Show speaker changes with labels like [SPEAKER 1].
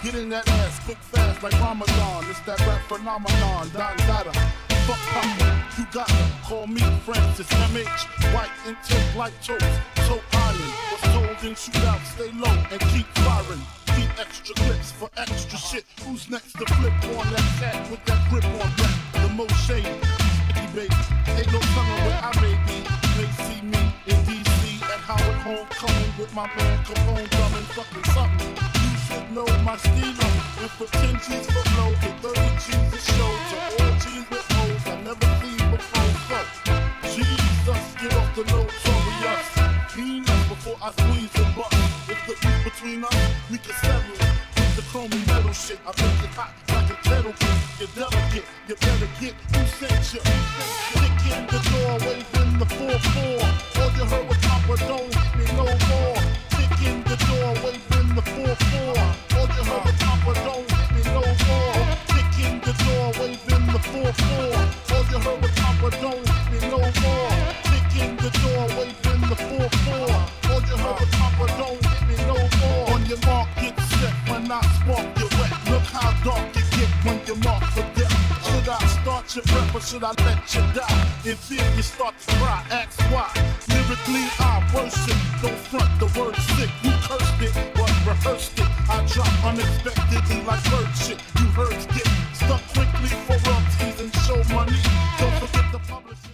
[SPEAKER 1] Get in that ass quick fast like Ramadan. It's that rap phenomenon, Don Dada. Fuck Papa, you got it. Call me Francis MH. White intake like toast. So iron. Was told in shootout, stay low and keep firing. Keep extra clips for extra shit. Who's next to flip on that cat with that grip on rap? The most shady, baby. Ain't no telling where I may be. They see me in DC at Howard Homecoming with my man Capone drumming fucking something. You should know my stilo. And for 10 G's for flow, for 30 G's a show. To all G's with O's, I never seen before. So, Jesus, get off the notorious. Peanuts before I squeeze the button. If the beef between us, we can settle it. With the chrome metal shit, I make it hot like a kettle. You delicate, you better get who sent you. Kick in the door, waving the 4-4. All you heard was Papa, don't hit me no more. Kick in the door, waving the 4-4. All you heard was Papa, don't hit me no more. Kick in the door, waving the 4-4. All you heard was Papa, don't hit me no more. Kick in the door, waving the 4-4. All you heard was Papa, don't hit me no more. On your mark, get set. When I spark, you wet. Look how dark you get when you mark for death. Should I start your breath or should I let you die? In fear you start to cry, ask why. Lyrically I worship, don't front the word sick. You cursed it, but rehearsed it. I drop unexpectedly like